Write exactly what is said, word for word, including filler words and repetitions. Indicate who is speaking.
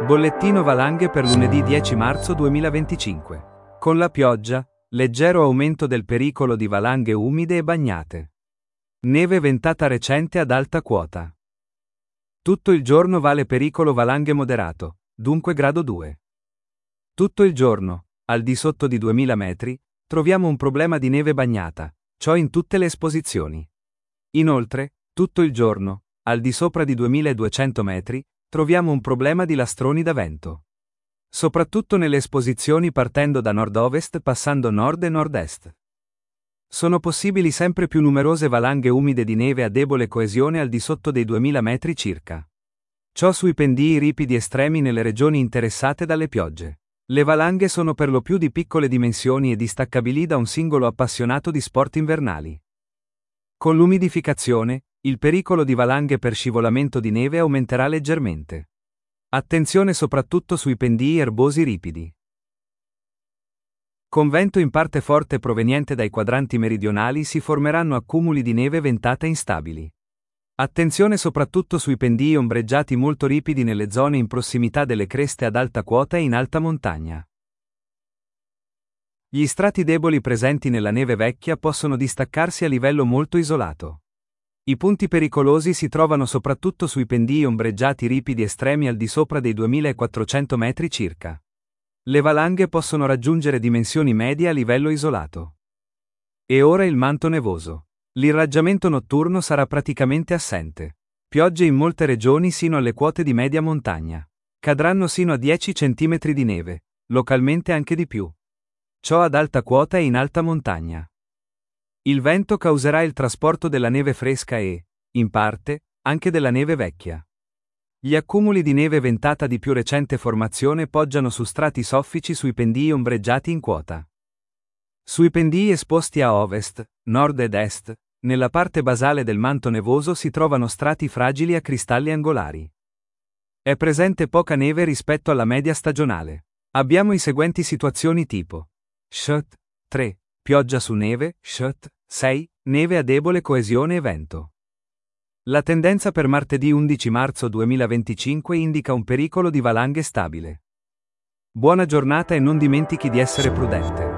Speaker 1: Bollettino valanghe per lunedì dieci marzo duemilaventicinque. Con la pioggia, leggero aumento del pericolo di valanghe umide e bagnate. Neve ventata recente ad alta quota. Tutto il giorno vale pericolo valanghe moderato, dunque grado due. Tutto il giorno, al di sotto di duemila metri, troviamo un problema di neve bagnata, ciò in tutte le esposizioni. Inoltre, tutto il giorno, al di sopra di duemiladuecento metri, troviamo un problema di lastroni da vento. Soprattutto nelle esposizioni partendo da nord-ovest passando nord e nord-est. Sono possibili sempre più numerose valanghe umide di neve a debole coesione al di sotto dei duemila metri circa. Ciò sui pendii ripidi estremi nelle regioni interessate dalle piogge. Le valanghe sono per lo più di piccole dimensioni e distaccabili da un singolo appassionato di sport invernali. Con l'umidificazione, il pericolo di valanghe per scivolamento di neve aumenterà leggermente. Attenzione soprattutto sui pendii erbosi ripidi. Con vento in parte forte proveniente dai quadranti meridionali si formeranno accumuli di neve ventata instabili. Attenzione soprattutto sui pendii ombreggiati molto ripidi nelle zone in prossimità delle creste ad alta quota e in alta montagna. Gli strati deboli presenti nella neve vecchia possono distaccarsi a livello molto isolato. I punti pericolosi si trovano soprattutto sui pendii ombreggiati ripidi estremi al di sopra dei duemilaquattrocento metri circa. Le valanghe possono raggiungere dimensioni medie a livello isolato. E ora il manto nevoso. L'irraggiamento notturno sarà praticamente assente. Piogge in molte regioni sino alle quote di media montagna. Cadranno sino a dieci centimetri di neve, localmente anche di più. Ciò ad alta quota e in alta montagna. Il vento causerà il trasporto della neve fresca e, in parte, anche della neve vecchia. Gli accumuli di neve ventata di più recente formazione poggiano su strati soffici sui pendii ombreggiati in quota. Sui pendii esposti a ovest, nord ed est, nella parte basale del manto nevoso si trovano strati fragili a cristalli angolari. È presente poca neve rispetto alla media stagionale. Abbiamo i seguenti situazioni tipo: Shut, tre. Pioggia su neve, Shut, sei. Neve a debole coesione e vento. La tendenza per martedì undici marzo duemilaventicinque indica un pericolo di valanghe stabile. Buona giornata e non dimentichi di essere prudente.